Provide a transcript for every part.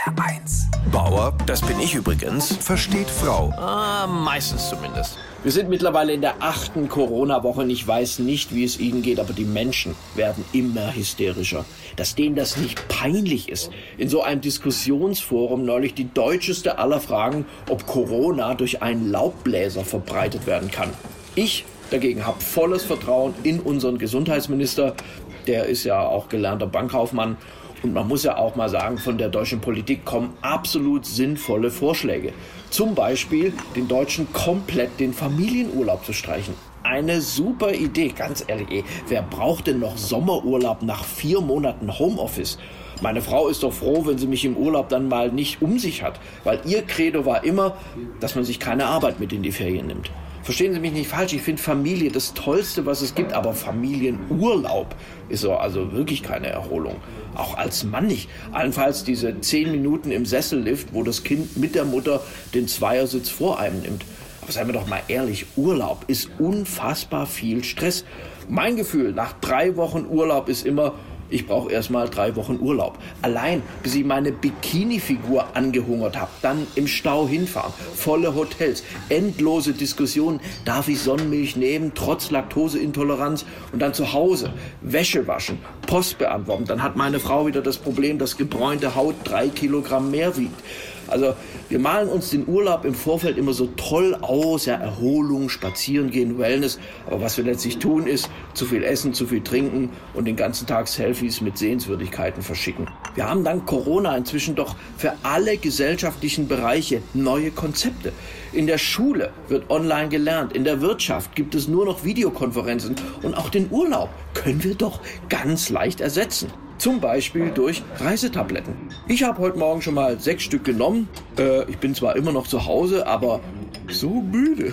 HR1. Bauer, das bin ich übrigens, versteht Frau. Meistens zumindest. Wir sind mittlerweile in der 8. Corona-Woche und ich weiß nicht, wie es Ihnen geht, aber die Menschen werden immer hysterischer. Dass denen das nicht peinlich ist, in so einem Diskussionsforum neulich die deutscheste aller Fragen, ob Corona durch einen Laubbläser verbreitet werden kann. Ich dagegen habe volles Vertrauen in unseren Gesundheitsminister. Der ist ja auch gelernter Bankkaufmann. Und man muss ja auch mal sagen, von der deutschen Politik kommen absolut sinnvolle Vorschläge. Zum Beispiel den Deutschen komplett den Familienurlaub zu streichen. Eine super Idee, ganz ehrlich. Wer braucht denn noch Sommerurlaub nach 4 Monaten Homeoffice? Meine Frau ist doch froh, wenn sie mich im Urlaub dann mal nicht um sich hat. Weil ihr Credo war immer, dass man sich keine Arbeit mit in die Ferien nimmt. Verstehen Sie mich nicht falsch, ich finde Familie das Tollste, was es gibt, aber Familienurlaub ist so also wirklich keine Erholung. Auch als Mann nicht. Allenfalls diese 10 Minuten im Sessellift, wo das Kind mit der Mutter den Zweiersitz vor einem nimmt. Aber seien wir doch mal ehrlich, Urlaub ist unfassbar viel Stress. Mein Gefühl nach 3 Wochen Urlaub ist immer, ich brauche erst mal 3 Wochen Urlaub. Allein, bis ich meine Bikini-Figur angehungert habe. Dann im Stau hinfahren. Volle Hotels. Endlose Diskussionen. Darf ich Sonnenmilch nehmen, trotz Laktoseintoleranz? Und dann zu Hause. Wäsche waschen. Post beantworten. Dann hat meine Frau wieder das Problem, dass gebräunte Haut 3 Kilogramm mehr wiegt. Also wir malen uns den Urlaub im Vorfeld immer so toll aus, ja, Erholung, Spazieren gehen, Wellness. Aber was wir letztlich tun, ist zu viel essen, zu viel trinken und den ganzen Tag Selfies mit Sehenswürdigkeiten verschicken. Wir haben dank Corona inzwischen doch für alle gesellschaftlichen Bereiche neue Konzepte. In der Schule wird online gelernt, in der Wirtschaft gibt es nur noch Videokonferenzen und auch den Urlaub können wir doch ganz leicht ersetzen. Zum Beispiel durch Reisetabletten. Ich habe heute Morgen schon mal 6 Stück genommen. Ich bin zwar immer noch zu Hause, aber so müde.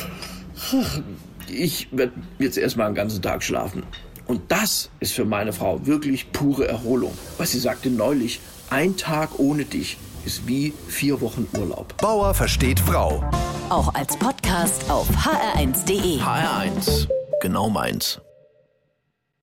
Ich werde jetzt erstmal einen ganzen Tag schlafen. Und das ist für meine Frau wirklich pure Erholung. Weil sie sagte neulich, 1 Tag ohne dich ist wie 4 Wochen Urlaub. Bauer versteht Frau. Auch als Podcast auf hr1.de. HR1, genau meins.